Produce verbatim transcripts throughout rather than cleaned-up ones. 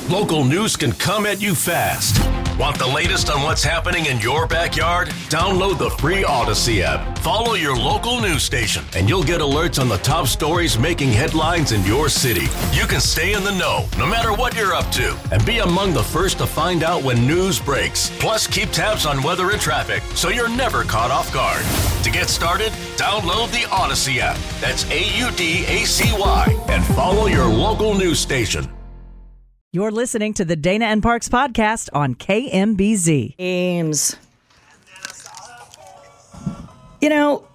Local news can come at you fast. Want the latest on what's happening in your backyard? Download the free Odyssey app. Follow your local news station, and you'll get alerts on the top stories making headlines in your city. You can stay in the know, no matter what you're up to, and be among the first to find out when news breaks. Plus, keep tabs on weather and traffic, so you're never caught off guard. To get started, download the Odyssey app. That's A U D A C Y, and follow your local news station. You're listening to the Dana and Parks podcast on K M B Z. Ames. You know,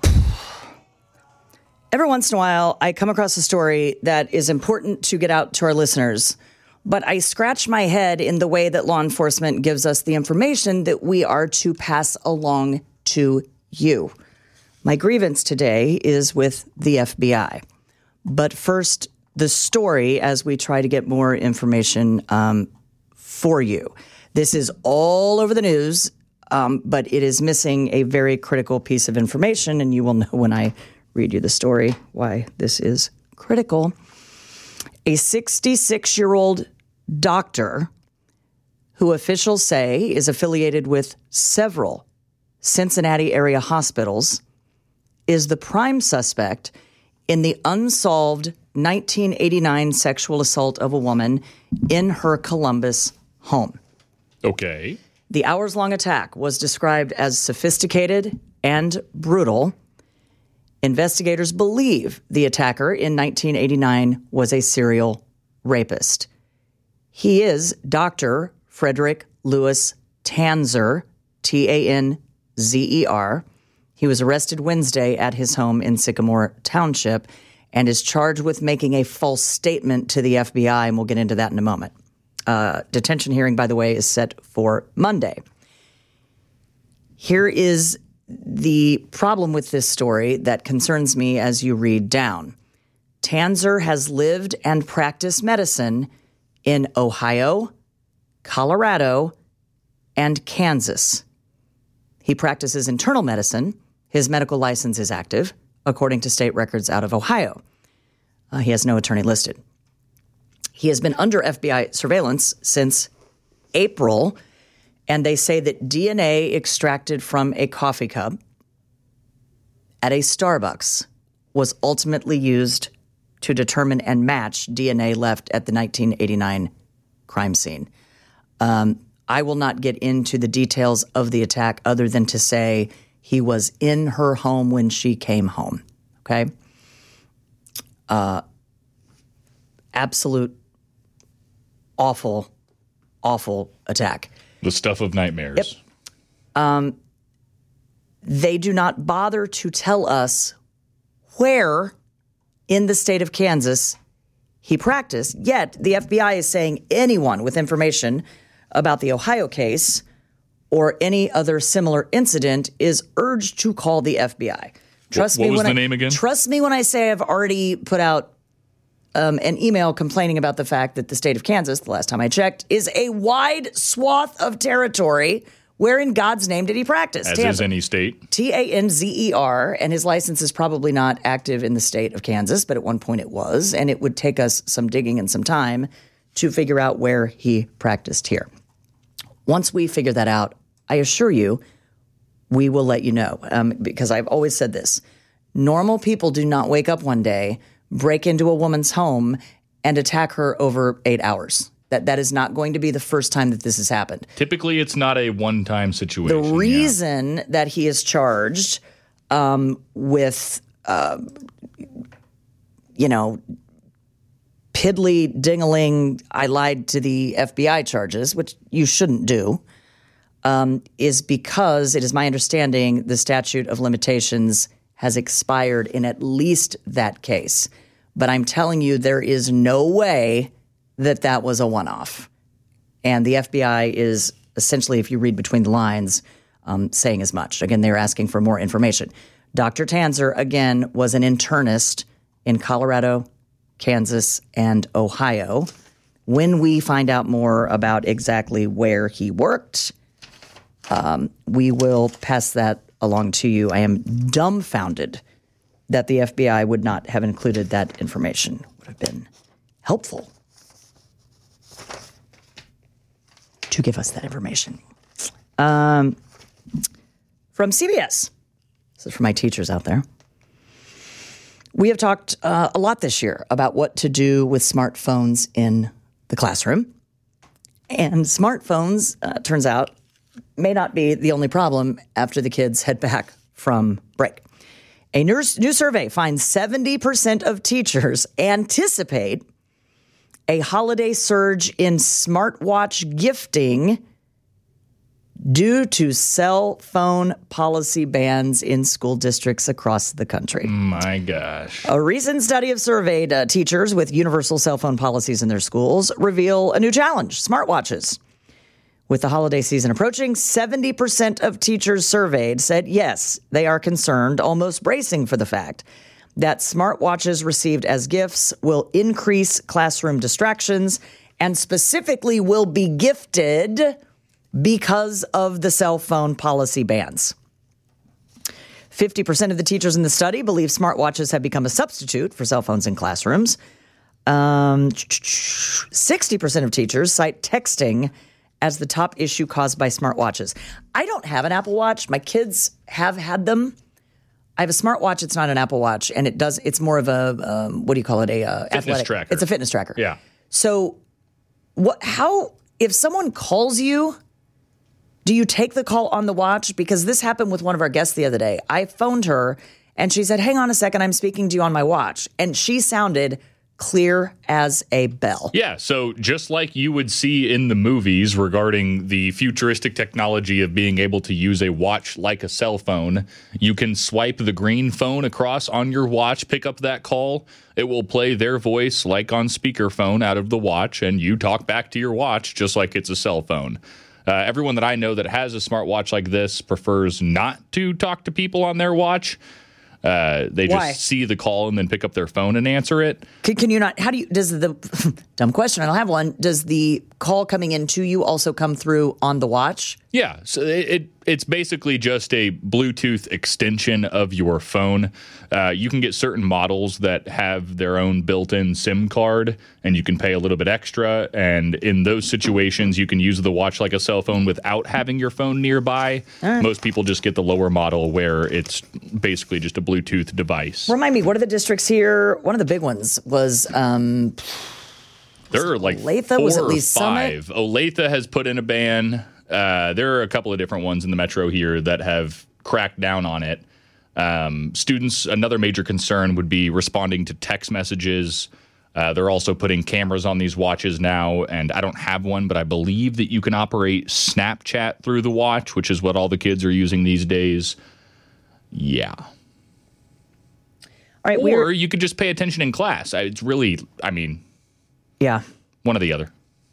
every once in a while, I come across a story that is important to get out to our listeners, but I scratch my head in the way that law enforcement gives us the information that we are to pass along to you. My grievance today is with the F B I. But first, the story as we try to get more information um, for you. This is all over the news, um, but it is missing a very critical piece of information, and you will know when I read you the story why this is critical. A sixty-six-year-old doctor who officials say is affiliated with several Cincinnati area hospitals is the prime suspect in the unsolved nineteen eighty-nine sexual assault of a woman in her Columbus home. Okay. The hours-long attack was described as sophisticated and brutal. Investigators believe the attacker in nineteen eighty-nine was a serial rapist. He is Doctor Frederick Lewis Tanzer, T A N Z E R. He was arrested Wednesday at his home in Sycamore Township and is charged with making a false statement to the F B I, and we'll get into that in a moment. Uh, detention hearing, by the way, is set for Monday. Here is the problem with this story that concerns me as you read down. Tanzer has lived and practiced medicine in Ohio, Colorado, and Kansas. He practices internal medicine. His medical license is active, according to state records out of Ohio. Uh, he has no attorney listed. He has been under F B I surveillance since April, and they say that D N A extracted from a coffee cup at a Starbucks was ultimately used to determine and match D N A left at the nineteen eighty-nine crime scene. Um, I will not get into the details of the attack other than to say he was in her home when she came home, okay? Uh, absolute awful, awful attack. The stuff of nightmares. Yep. Um, they do not bother to tell us where in the state of Kansas he practiced, yet the F B I is saying anyone with information about the Ohio case or any other similar incident is urged to call the F B I. Trust what, what me was when the I, name again? Trust me when I say I've already put out um, an email complaining about the fact that the state of Kansas, the last time I checked, is a wide swath of territory. Where in God's name did he practice? As Tanzer. is any state. T A N Z E R, and his license is probably not active in the state of Kansas, but at one point it was, and it would take us some digging and some time to figure out where he practiced here. Once we figure that out, I assure you, we will let you know, um, because I've always said this. Normal people do not wake up one day, break into a woman's home, and attack her over eight hours. That That is not going to be the first time that this has happened. Typically, it's not a one-time situation. The reason yeah. that he is charged um, with, uh, you know, piddly dingling, I lied to the F B I charges, which you shouldn't do, um, is because it is my understanding the statute of limitations has expired in at least that case. But I'm telling you, there is no way that that was a one-off. And the F B I is essentially, if you read between the lines, um, saying as much. Again, they're asking for more information. Doctor Tanzer, again, was an internist in Colorado, Kansas, and Ohio. When we find out more about exactly where he worked, um, we will pass that along to you. I am dumbfounded that the F B I would not have included that information. Would have been helpful. to give us that information. Um, from C B S, this is for my teachers out there. We have talked uh, a lot this year about what to do with smartphones in the classroom. And smartphones, uh, turns out, may not be the only problem after the kids head back from break. A new, new survey finds seventy percent of teachers anticipate a holiday surge in smartwatch gifting due to cell phone policy bans in school districts across the country. My gosh. A recent study of surveyed uh, teachers with universal cell phone policies in their schools reveal a new challenge, smartwatches. With the holiday season approaching, seventy percent of teachers surveyed said yes, they are concerned, almost bracing for the fact that smartwatches received as gifts will increase classroom distractions and specifically will be gifted because of the cell phone policy bans. fifty percent of the teachers in the study believe smartwatches have become a substitute for cell phones in classrooms. Um, sixty percent of teachers cite texting as the top issue caused by smartwatches. I don't have an Apple Watch. My kids have had them. I have a smartwatch. It's not an Apple Watch, and it does. It's more of a um, what do you call it? A uh, fitness athletic tracker. It's a fitness tracker. Yeah. So, what? How? If someone calls you, do you take the call on the watch? Because this happened with one of our guests the other day. I phoned her, and she said, "Hang on a second, I'm speaking to you on my watch," and she sounded clear as a bell. Yeah, so just like you would see in the movies regarding the futuristic technology of being able to use a watch like a cell phone, you can swipe the green phone across on your watch, pick up that call. It will play their voice like on speakerphone out of the watch, and you talk back to your watch just like it's a cell phone. Uh, everyone that I know that has a smartwatch like this prefers not to talk to people on their watch. Uh, they just Why? see the call and then pick up their phone and answer it. Can, can you not? How do you? Does the dumb question? I don't have one. Does the call coming in to you also come through on the watch? Yeah, so it, it it's basically just a Bluetooth extension of your phone. Uh, you can get certain models that have their own built-in SIM card, and you can pay a little bit extra. And in those situations, you can use the watch like a cell phone without having your phone nearby. Right. Most people just get the lower model where it's basically just a Bluetooth device. Remind me, what are the districts here? One of the big ones was. Um, there are like Olathe four was at or least five. Summit? Olathe has put in a ban. Uh, there are a couple of different ones in the metro here that have cracked down on it. Um, students, another major concern would be responding to text messages. Uh, they're also putting cameras on these watches now, and I don't have one, but I believe that you can operate Snapchat through the watch, which is what all the kids are using these days. Yeah. All right, or we're, you could just pay attention in class. I- It's really, I mean, yeah. one or the other.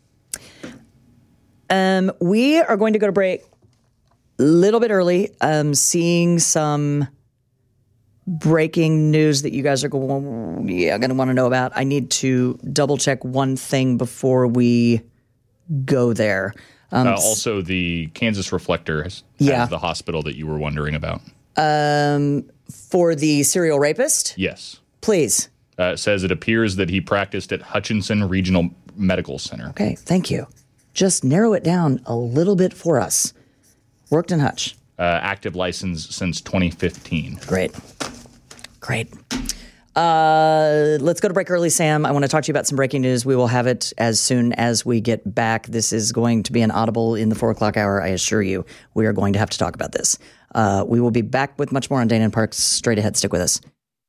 Um, we are going to go to break a little bit early. Um, seeing some breaking news that you guys are going, yeah, going to want to know about. I need to double check one thing before we go there. Um, Uh, also, the Kansas Reflector has, Yeah. has the hospital that you were wondering about. um, for the serial rapist, Yes. please. Uh, it says it appears that he practiced at Hutchinson Regional Medical Center. Okay, thank you. Just narrow it down a little bit for us. Worked in Hutch. Uh, active license since twenty fifteen. Great. Great. Uh, let's go to break early, Sam. I want to talk to you about some breaking news. We will have it as soon as we get back. This is going to be an audible in the four o'clock hour, I assure you. We are going to have to talk about this. Uh, we will be back with much more on Dana and Parks straight ahead. Stick with us.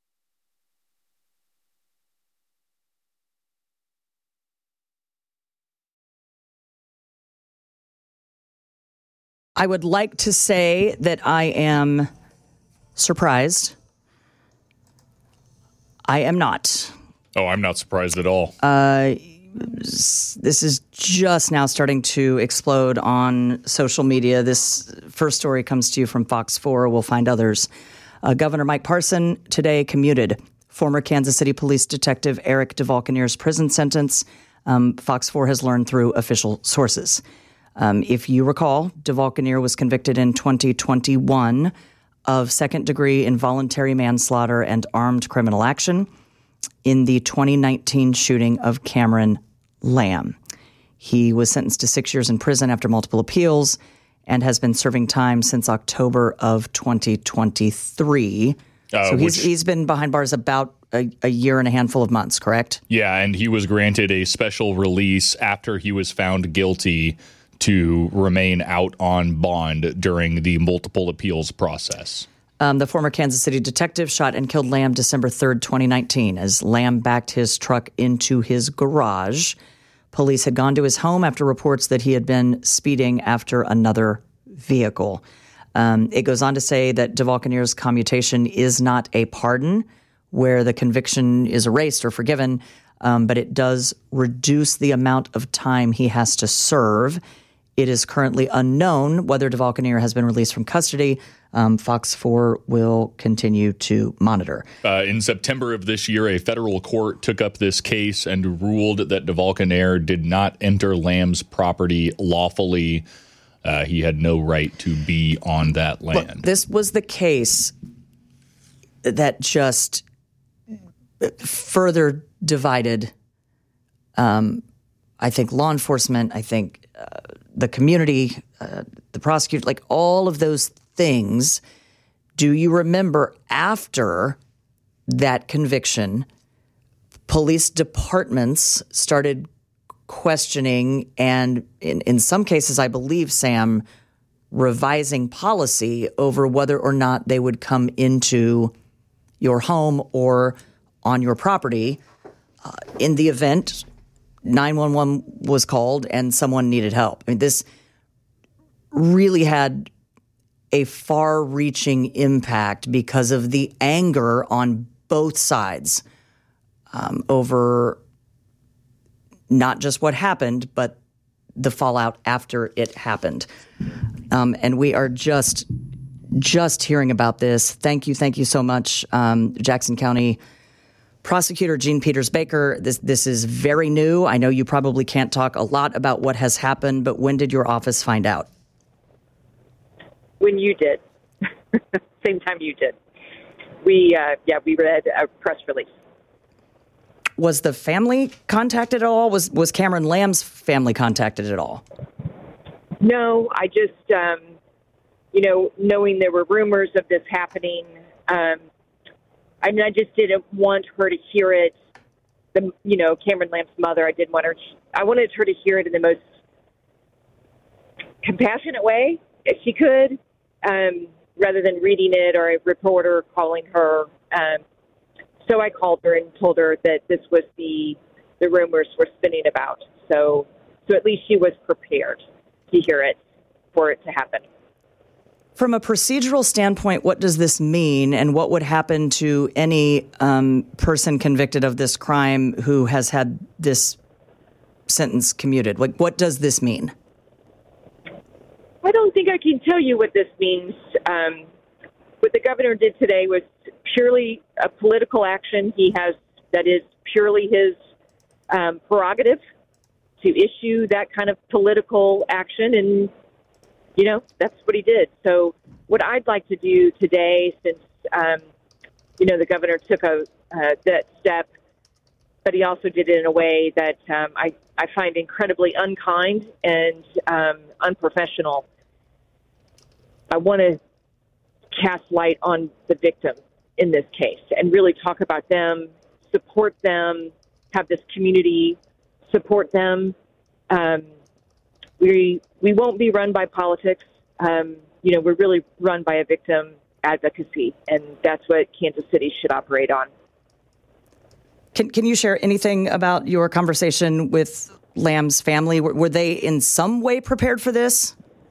I would like to say that I am surprised. I am not. Oh, I'm not surprised at all. Uh, this is just now starting to explode on social media. This first story comes to you from Fox four. We'll find others. Uh, Governor Mike Parson today commuted former Kansas City Police Detective Eric DeValkenier's prison sentence. Um, Fox four has learned through official sources. Um, if you recall, DeValkenier was convicted in twenty twenty-one of second-degree involuntary manslaughter and armed criminal action in the twenty nineteen shooting of Cameron Lamb. He was sentenced to six years in prison after multiple appeals and has been serving time since October of twenty twenty-three. Uh, so he's, which, he's been behind bars about a, a year and a handful of months, correct? Yeah, and he was granted a special release after he was found guilty to remain out on bond during the multiple appeals process. Um, the former Kansas City detective shot and killed Lamb December third, twenty nineteen, as Lamb backed his truck into his garage. Police had gone to his home after reports that he had been speeding after another vehicle. Um, it goes on to say that DeValkenier's commutation is not a pardon where the conviction is erased or forgiven, um, but it does reduce the amount of time he has to serve. It is currently unknown whether DeValkenier has been released from custody. Um, Fox four will continue to monitor. Uh, in September of this year, a federal court took up this case and ruled that DeValkenier did not enter Lamb's property lawfully. Uh, he had no right to be on that land. Look, this was the case that just further divided, um, I think, law enforcement, I think uh, the community, uh, the prosecutor, like all of those things. Do you remember after that conviction, police departments started questioning and in, in some cases, I believe, Sam, revising policy over whether or not they would come into your home or on your property uh, in the event nine one one was called and someone needed help. I mean, this really had a far-reaching impact because of the anger on both sides um, over not just what happened, but the fallout after it happened. Um, and we are just just hearing about this. Thank you, thank you so much, um, Jackson County Prosecutor Jean Peters Baker. This this is very new. I know you probably can't talk a lot about what has happened, but when did your office find out? When you did. Same time you did. We, uh, yeah, we read a press release. Was the family contacted at all? Was was Cameron Lamb's family contacted at all? No, I just, um, you know, knowing there were rumors of this happening, um, I mean, I just didn't want her to hear it. The, you know, Cameron Lamb's mother, I didn't want her, I wanted her to hear it in the most compassionate way, if she could, um, rather than reading it or a reporter calling her. Um, so I called her and told her that this was the the rumors were spinning about. So, so at least she was prepared to hear it for it to happen. From a procedural standpoint, what does this mean, and what would happen to any um, person convicted of this crime who has had this sentence commuted? Like, what does this mean? I don't think I can tell you what this means. Um, what the governor did today was purely a political action. He has, that is purely his um, prerogative to issue that kind of political action, and, you know, that's what he did. So what I'd like to do today, since, um, you know, the governor took a uh, that step, but he also did it in a way that um, I, I find incredibly unkind and um, unprofessional. I want to cast light on the victim in this case and really talk about them, support them, have this community support them. Um, we we won't be run by politics. Um, you know, we're really run by a victim advocacy, and that's what Kansas City should operate on. Can Can you share anything about your conversation with Lamb's family? Were, were they in some way prepared for this?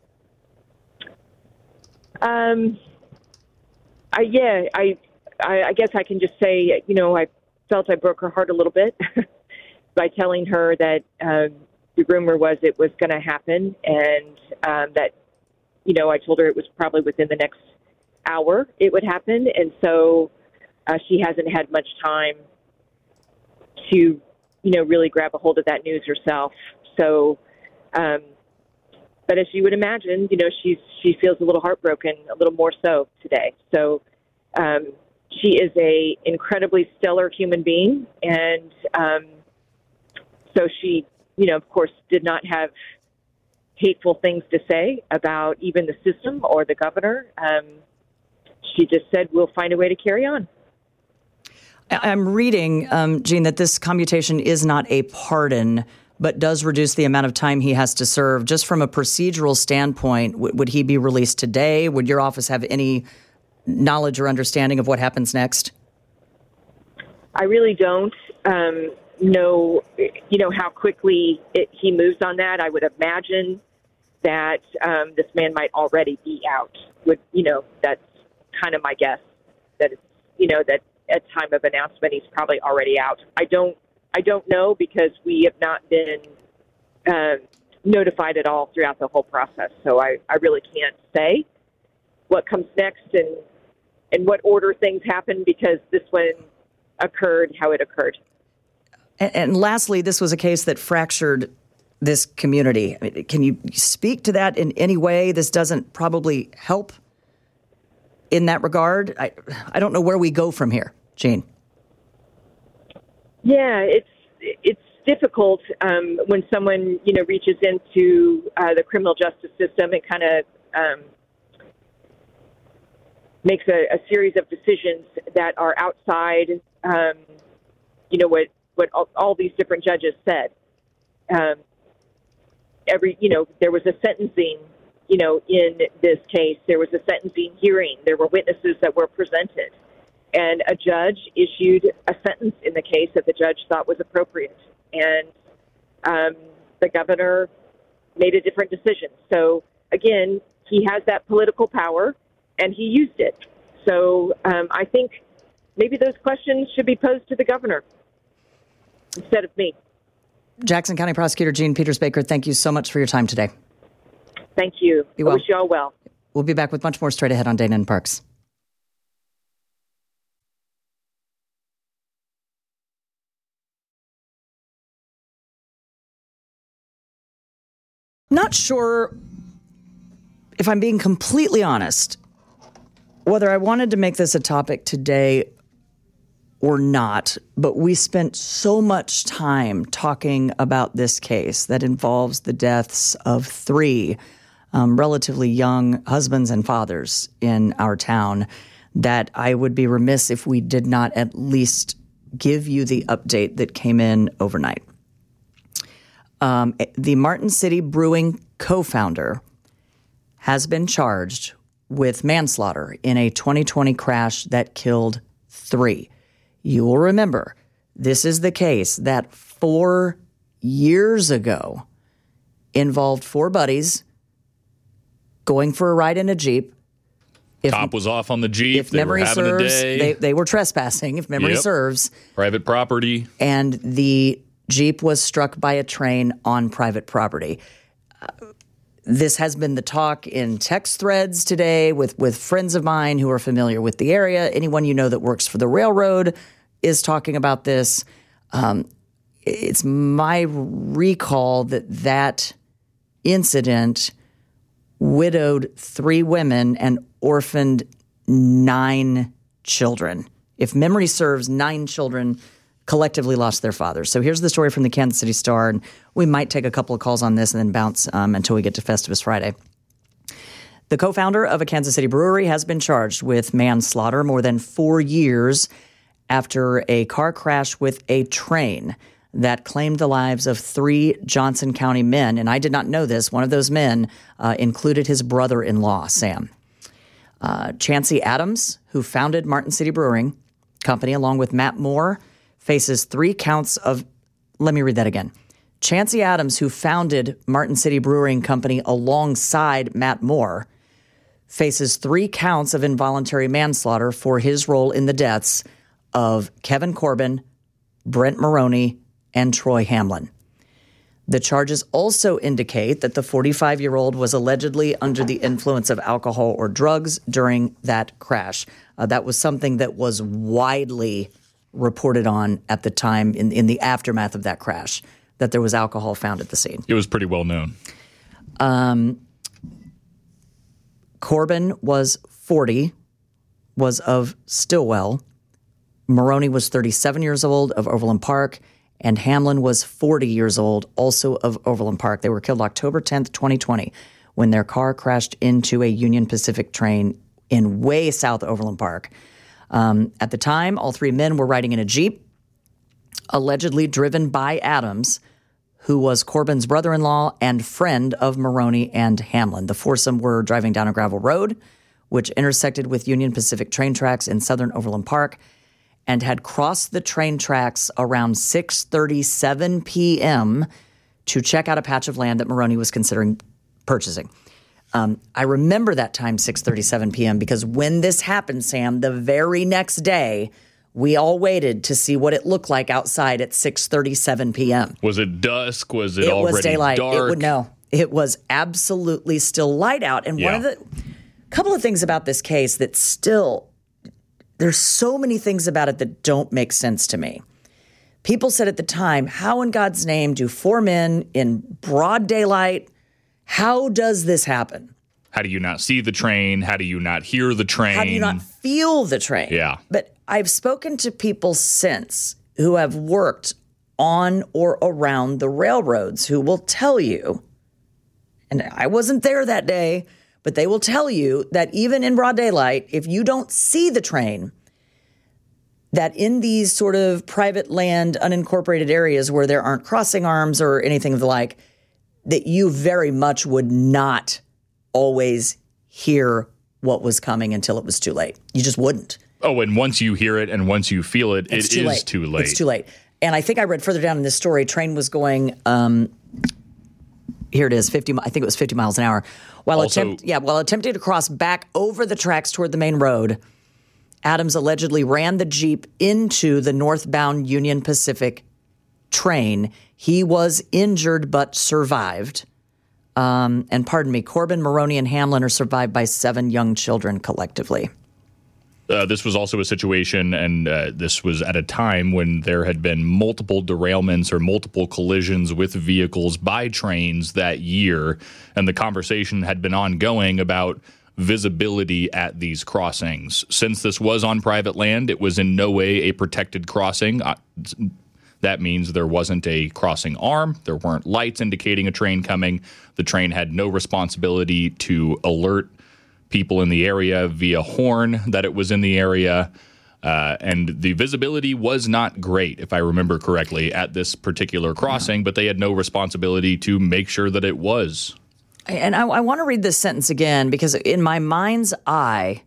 Um, I, yeah, I, I, I guess I can just say, you know, I felt I broke her heart a little bit by telling her that um, the rumor was it was going to happen, and um, that, you know, I told her it was probably within the next hour it would happen, and so uh, she hasn't had much time to, you know, really grab a hold of that news herself. So, um, but as you would imagine, you know, she's she feels a little heartbroken, a little more so today. So um, she is a incredibly stellar human being, and um, so she you know, of course, did not have hateful things to say about even the system or the governor. Um, she just said, we'll find a way to carry on. I'm reading, um, Gene, that this commutation is not a pardon, but does reduce the amount of time he has to serve. Just from a procedural standpoint, w- would he be released today? Would your office have any knowledge or understanding of what happens next? I really don't um, know, you know, how quickly it, he moves on that. I would imagine that um, this man might already be out. Would you know? That's kind of my guess. That it's, you know, that at time of announcement he's probably already out. I don't. I don't know because we have not been uh, notified at all throughout the whole process. So I, I really can't say what comes next and in what order things happen because this one occurred how it occurred. And, and lastly, this was a case that fractured this community. I mean, can you speak to that in any way? This doesn't probably help in that regard. I, I don't know where we go from here, Gene. Yeah, it's it's difficult um, when someone, you know, reaches into uh, the criminal justice system and kind of um, makes a, a series of decisions that are outside, um, you know, what what all, all these different judges said. Um, every, you know, there was a sentencing, you know, in this case. There was a sentencing hearing. There were witnesses that were presented. And a judge issued a sentence in the case that the judge thought was appropriate. And um, the governor made a different decision. So, again, he has that political power, and he used it. So um, I think maybe those questions should be posed to the governor instead of me. Jackson County Prosecutor Jean Peters Baker, thank you so much for your time today. Thank you. Be I well. wish you all well. We'll be back with much more straight ahead on Dana and Parks. Not sure, if I'm being completely honest, whether I wanted to make this a topic today or not, but we spent so much time talking about this case that involves the deaths of three um, relatively young husbands and fathers in our town that I would be remiss if we did not at least give you the update that came in overnight. Um, the Martin City Brewing co-founder has been charged with manslaughter in a twenty twenty crash that killed three. You will remember, this is the case that four years ago involved four buddies going for a ride in a Jeep. If, Top was off on the Jeep. If they memory were having serves, a day. They, they were trespassing, if memory Yep. serves. Private property. And the Jeep was struck by a train on private property. Uh, this has been the talk in text threads today with, with friends of mine who are familiar with the area. Anyone you know that works for the railroad is talking about this. Um, it's my recall that that incident widowed three women and orphaned nine children. If memory serves, nine children collectively lost their fathers. So here's the story from the Kansas City Star, and we might take a couple of calls on this and then bounce um, until we get to Festivus Friday. The co-founder of a Kansas City brewery has been charged with manslaughter more than four years after a car crash with a train that claimed the lives of three Johnson County men. And I did not know this. One of those men uh, included his brother-in-law, Sam. Uh, Chancey Adams, who founded Martin City Brewing Company along with Matt Moore, faces three counts of, let me read that again. Chancey Adams, who founded Martin City Brewing Company alongside Matt Moore, faces three counts of involuntary manslaughter for his role in the deaths of Kevin Corbin, Brent Maroney, and Troy Hamlin. The charges also indicate that the forty-five-year-old was allegedly under the influence of alcohol or drugs during that crash. Uh, that was something that was widely reported on at the time in, in the aftermath of that crash, that there was alcohol found at the scene. It was pretty well known. Um, Corbin was forty, was of Stillwell. Maroney was thirty-seven years old of Overland Park, and Hamlin was forty years old, also of Overland Park. They were killed October tenth, twenty twenty, when their car crashed into a Union Pacific train in way south Overland Park. Um, at the time, all three men were riding in a Jeep, allegedly driven by Adams, who was Corbin's brother-in-law and friend of Maroney and Hamlin. The foursome were driving down a gravel road, which intersected with Union Pacific train tracks in southern Overland Park, and had crossed the train tracks around six thirty-seven p.m. to check out a patch of land that Maroney was considering purchasing. Um, I remember that time, six thirty-seven p.m., because when this happened, Sam, the very next day, we all waited to see what it looked like outside at six thirty-seven p.m. Was it dusk? Was it, it already was daylight. dark? It would, no, it was absolutely still light out. And yeah. one of the couple of things about this case that still, there's so many things about it that don't make sense to me. People said at the time, how in God's name do four men in broad daylight, how does this happen? How do you not see the train? How do you not hear the train? How do you not feel the train? Yeah. But I've spoken to people since who have worked on or around the railroads who will tell you, and I wasn't there that day, but they will tell you that even in broad daylight, if you don't see the train, that in these sort of private land, unincorporated areas where there aren't crossing arms or anything of the like, that you very much would not always hear what was coming until it was too late. You just wouldn't. Oh, and once you hear it and once you feel it, It's it too is late. too late. It's too late. And I think I read further down in this story, train was going, um, here it is, fifty. I think it was fifty miles an hour. While Also- attempt, yeah, while attempting to cross back over the tracks toward the main road, Adams allegedly ran the Jeep into the northbound Union Pacific train. He was injured but survived. Um, and pardon me, Corbin, Maroney, and Hamlin are survived by seven young children collectively. Uh, this was also a situation, and uh, this was at a time when there had been multiple derailments or multiple collisions with vehicles by trains that year, and the conversation had been ongoing about visibility at these crossings. Since this was on private land, it was in no way a protected crossing. Uh, that means there wasn't a crossing arm. There weren't lights indicating a train coming. The train had no responsibility to alert people in the area via horn that it was in the area. Uh, and the visibility was not great, if I remember correctly, at this particular crossing, but they had no responsibility to make sure that it was. And I, I want to read this sentence again because in my mind's eye,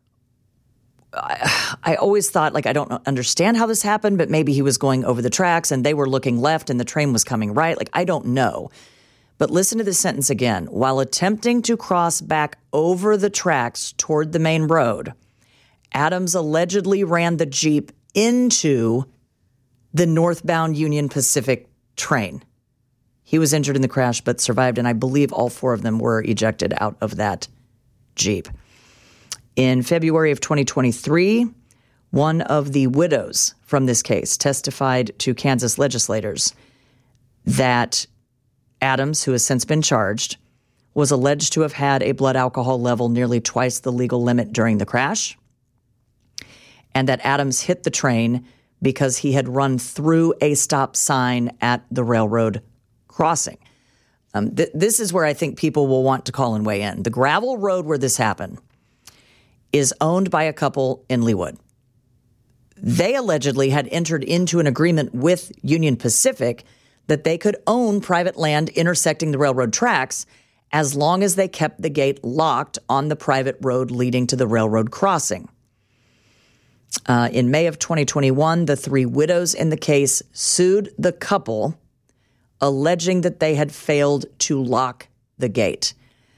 I, I always thought, like, I don't understand how this happened, but maybe he was going over the tracks and they were looking left and the train was coming right. Like, I don't know. But listen to this sentence again. While attempting to cross back over the tracks toward the main road, Adams allegedly ran the Jeep into the northbound Union Pacific train. He was injured in the crash but survived, and I believe all four of them were ejected out of that Jeep. In February of twenty twenty-three, one of the widows from this case testified to Kansas legislators that Adams, who has since been charged, was alleged to have had a blood alcohol level nearly twice the legal limit during the crash, and that Adams hit the train because he had run through a stop sign at the railroad crossing. Um, th- this is where I think people will want to call and weigh in. The gravel road where this happened is owned by a couple in Leawood. They allegedly had entered into an agreement with Union Pacific that they could own private land intersecting the railroad tracks as long as they kept the gate locked on the private road leading to the railroad crossing. Uh, in May of twenty twenty-one, the three widows in the case sued the couple, alleging that they had failed to lock the gate.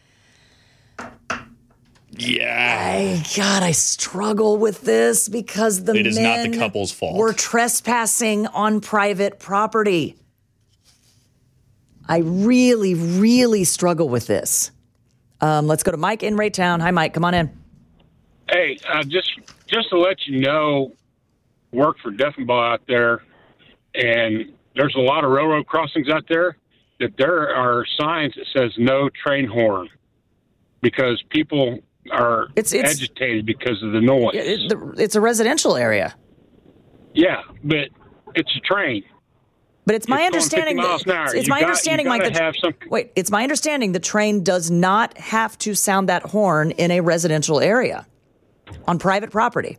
Yeah. I, God, I struggle with this because the It is not the men couple's fault. were trespassing on private property. I really, really struggle with this. Um, let's go to Mike in Raytown. Hi, Mike. Come on in. Hey, uh, just just to let you know, work for Deffenbaugh out there, and there's a lot of railroad crossings out there that there are signs that says no train horn because people are It's- it's- agitated because of the noise. It- the- it's a residential area. Yeah, but it's a train. But it's my It's going understanding. fifty miles an hour. That, it's You my got- understanding, you Mike. gotta That, have some- wait, it's my understanding the train does not have to sound that horn in a residential area on private property.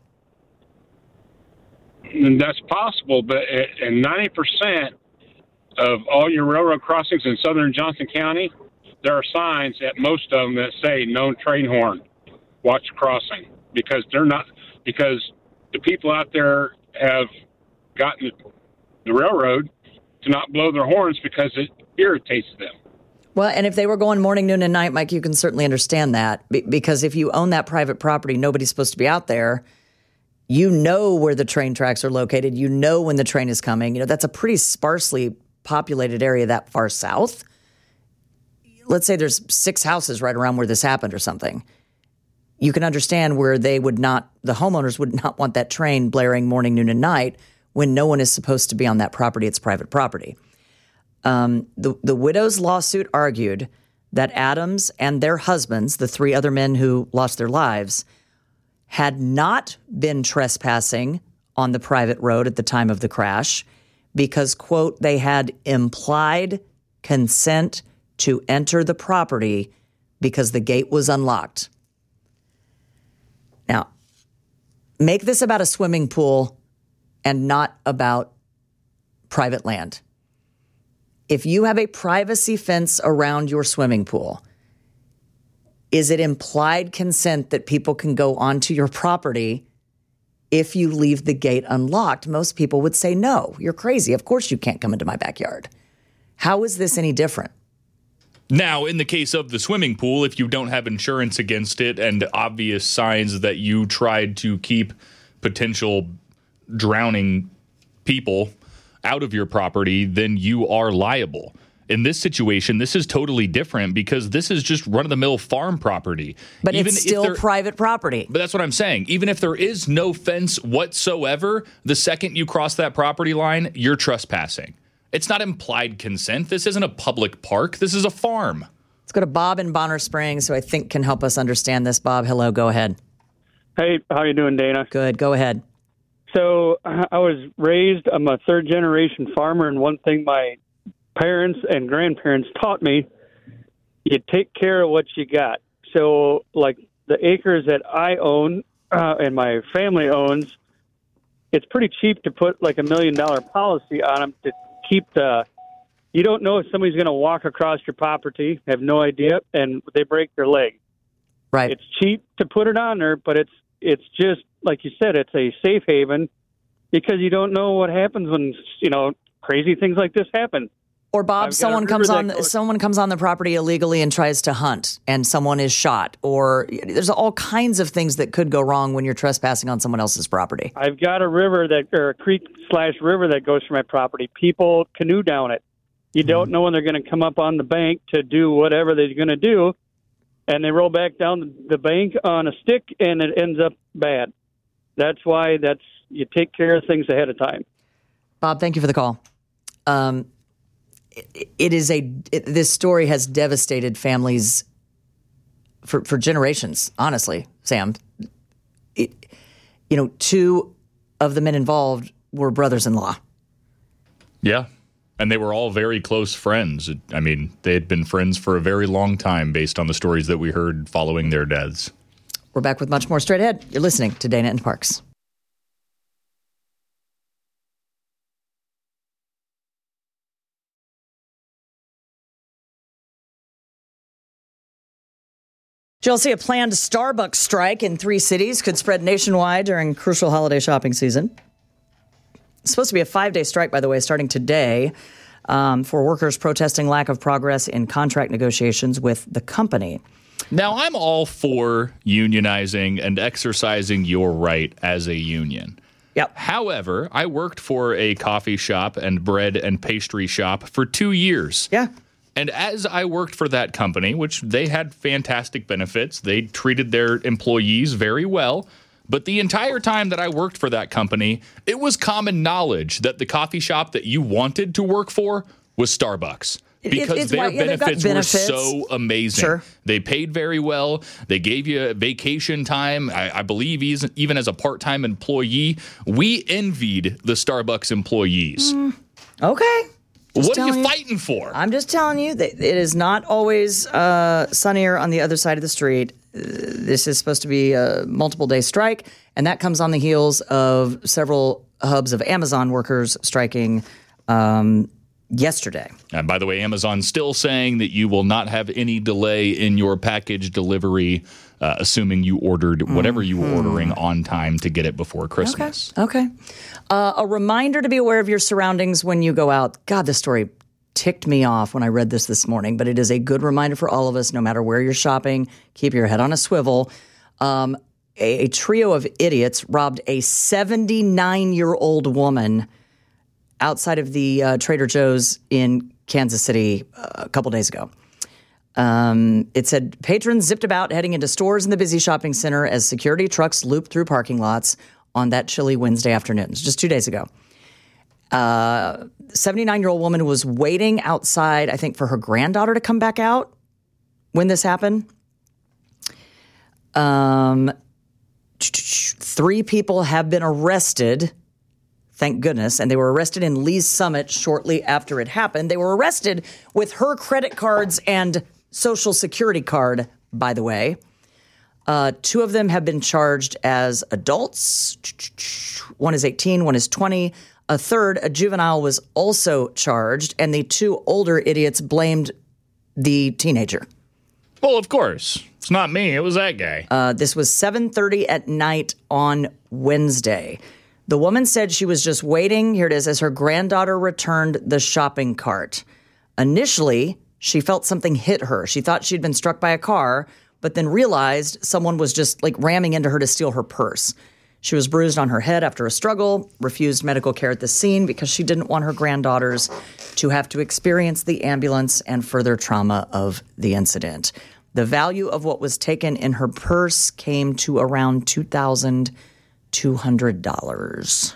And that's possible, but and ninety percent of all your railroad crossings in southern Johnson County, there are signs at most of them that say "No train horn, watch crossing," because they're not because the people out there have gotten the railroad to not blow their horns because it irritates them. Well, and if they were going morning, noon, and night, Mike, you can certainly understand that Be- because if you own that private property, nobody's supposed to be out there. You know where the train tracks are located. You know when the train is coming. You know, that's a pretty sparsely populated area that far south. Let's say there's six houses right around where this happened or something. You can understand where they would not, the homeowners would not want that train blaring morning, noon, and night when no one is supposed to be on that property. It's private property. Um, the, the widow's lawsuit argued that Adams and their husbands, the three other men who lost their lives, had not been trespassing on the private road at the time of the crash because, quote, they had implied consent to enter the property because the gate was unlocked. Now, make this about a swimming pool and not about private land. If you have a privacy fence around your swimming pool, is it implied consent that people can go onto your property if you leave the gate unlocked? Most people would say, no, you're crazy. Of course you can't come into my backyard. How is this any different? Now, in the case of the swimming pool, if you don't have insurance against it and obvious signs that you tried to keep potential drowning people out of your property, then you are liable. In this situation, this is totally different because this is just run-of-the-mill farm property. But Even it's if still there- private property. But that's what I'm saying. Even if there is no fence whatsoever, the second you cross that property line, you're trespassing. It's not implied consent. This isn't a public park. This is a farm. Let's go to Bob in Bonner Springs, who I think can help us understand this. Bob, hello. Go ahead. Hey, how you doing, Dana? Good. Go ahead. So I was raised, I'm a third-generation farmer, and one thing my parents and grandparents taught me, you take care of what you got. So, like, the acres that I own uh, and my family owns, it's pretty cheap to put, like, a million-dollar policy on them to keep the... You don't know if somebody's going to walk across your property, have no idea, and they break their leg. Right. It's cheap to put it on there, but it's it's just, like you said, it's a safe haven because you don't know what happens when, you know, crazy things like this happen. Or Bob, I've got a someone river comes that on goes- someone comes on the property illegally and tries to hunt, and someone is shot. Or there's all kinds of things that could go wrong when you're trespassing on someone else's property. I've got a river that, or a creek slash river that goes through my property. People canoe down it. You don't know when they're going to come up on the bank to do whatever they're going to do, and they roll back down the bank on a stick, and it ends up bad. That's why that's you take care of things ahead of time. Bob, thank you for the call. Um, it, it is a it, this story has devastated families for for generations. Honestly, Sam, it, you know, two of the men involved were brothers-in-law. Yeah. And they were all very close friends. I mean, they had been friends for a very long time based on the stories that we heard following their deaths. We're back with much more straight ahead. You're listening to Dana and Parks. Chelsea, a planned Starbucks strike in three cities could spread nationwide during crucial holiday shopping season. It's supposed to be a five-day strike, by the way, starting today um, for workers protesting lack of progress in contract negotiations with the company. Now, I'm all for unionizing and exercising your right as a union. Yep. However, I worked for a coffee shop and bread and pastry shop for two years. Yeah. And as I worked for that company, which they had fantastic benefits, they treated their employees very well. But the entire time that I worked for that company, it was common knowledge that the coffee shop that you wanted to work for was Starbucks. Because it's their why- yeah, they've got benefits, benefits. were so amazing. Sure. They paid very well. They gave you vacation time. I, I believe he's, even as a part-time employee, we envied the Starbucks employees. Mm, okay. Just what are you telling fighting for? I'm just telling you that it is not always uh, sunnier on the other side of the street. Uh, this is supposed to be a multiple day strike, and that comes on the heels of several hubs of Amazon workers striking um, yesterday. And by the way, Amazon's still saying that you will not have any delay in your package delivery, uh, assuming you ordered whatever you were ordering on time to get it before Christmas. Okay. okay. Uh, a reminder to be aware of your surroundings when you go out. God, this story ticked me off when I read this this morning, but it is a good reminder for all of us, no matter where you're shopping, keep your head on a swivel. Um, a, a trio of idiots robbed a seventy-nine-year-old woman outside of the uh, Trader Joe's in Kansas City uh, a couple days ago. Um, it said patrons zipped about heading into stores in the busy shopping center as security trucks looped through parking lots on that chilly Wednesday afternoon. It's just two days ago. Uh, seventy-nine-year-old woman was waiting outside, I think, for her granddaughter to come back out when this happened. Um, three people have been arrested. Thank goodness. And they were arrested in Lee's Summit shortly after it happened. They were arrested with her credit cards and social security card, by the way. Uh, two of them have been charged as adults. One is eighteen, one is twenty. A third, a juvenile, was also charged, and the two older idiots blamed the teenager. Well, of course. It's not me. It was that guy. Uh, this was seven thirty at night on Wednesday. The woman said she was just waiting, here it is, as her granddaughter returned the shopping cart. Initially, she felt something hit her. She thought she'd been struck by a car, but then realized someone was just like ramming into her to steal her purse. She was bruised on her head after a struggle, refused medical care at the scene because she didn't want her granddaughters to have to experience the ambulance and further trauma of the incident. The value of what was taken in her purse came to around two thousand two hundred dollars.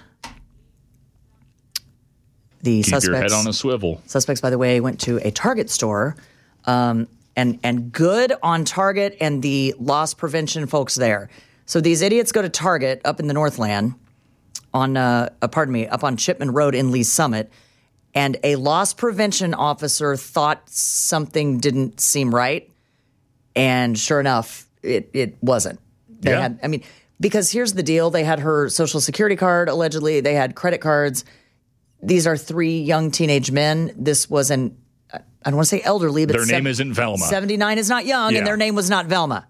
The Keep suspects, your head on a swivel. Suspects, by the way, went to a Target store, um, and and good on Target and the loss prevention folks there. So these idiots go to Target up in the Northland, on uh, uh, pardon me, up on Chipman Road in Lee's Summit, and a loss prevention officer thought something didn't seem right, and sure enough, it it wasn't. They Yeah. had, I mean, because here's the deal: they had her social security card allegedly, they had credit cards. These are three young teenage men. This was an, I don't want to say elderly, but Their name isn't Velma. seventy-nine is not young, Yeah. and their name was not Velma.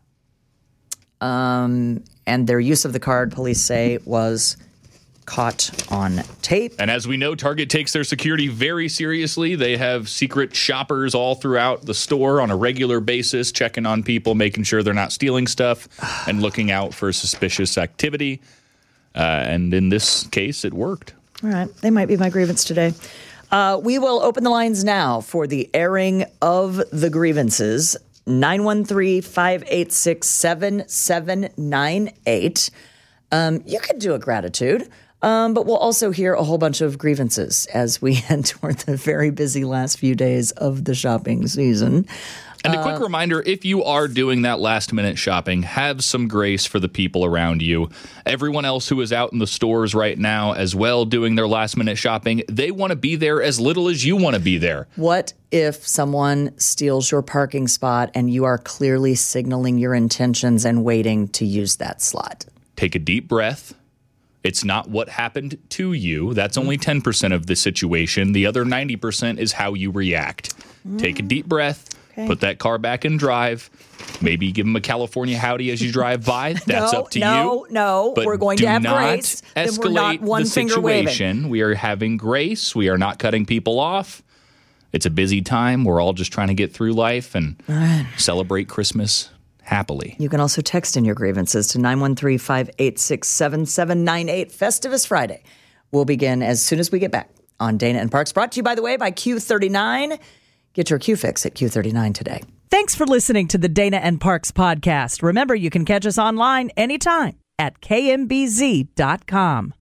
Um, and their use of the card, police say, was caught on tape. And as we know, Target takes their security very seriously. They have secret shoppers all throughout the store on a regular basis, checking on people, making sure they're not stealing stuff, and looking out for suspicious activity. Uh, and in this case, it worked. All right. They might be my grievance today. Uh, we will open the lines now for the airing of the grievances. nine one three, five eight six, seven seven nine eight. Um, you could do a gratitude, um, but we'll also hear a whole bunch of grievances as we head toward the very busy last few days of the shopping season. And a quick Uh, reminder, if you are doing that last-minute shopping, have some grace for the people around you. Everyone else who is out in the stores right now as well doing their last-minute shopping, they want to be there as little as you want to be there. What if someone steals your parking spot and you are clearly signaling your intentions and waiting to use that slot? Take a deep breath. It's not what happened to you. That's only ten percent of the situation. The other ninety percent is how you react. Take a deep breath. Okay. Put that car back in drive. Maybe give them a California howdy as you drive by. That's no, up to no, you. No, But we're going do to have not grace. Then escalate we're not one the finger waving. situation. We are having grace. We are not cutting people off. It's a busy time. We're all just trying to get through life and right. celebrate Christmas happily. You can also text in your grievances to nine one three, five eight six, seven seven nine eight. Festivus Friday will begin as soon as we get back on Dana and Parks. Brought to you, by the way, by Q thirty-nine. Get your Q fix at Q thirty-nine today. Thanks for listening to the Dana and Parks podcast. Remember, you can catch us online anytime at K M B Z dot com.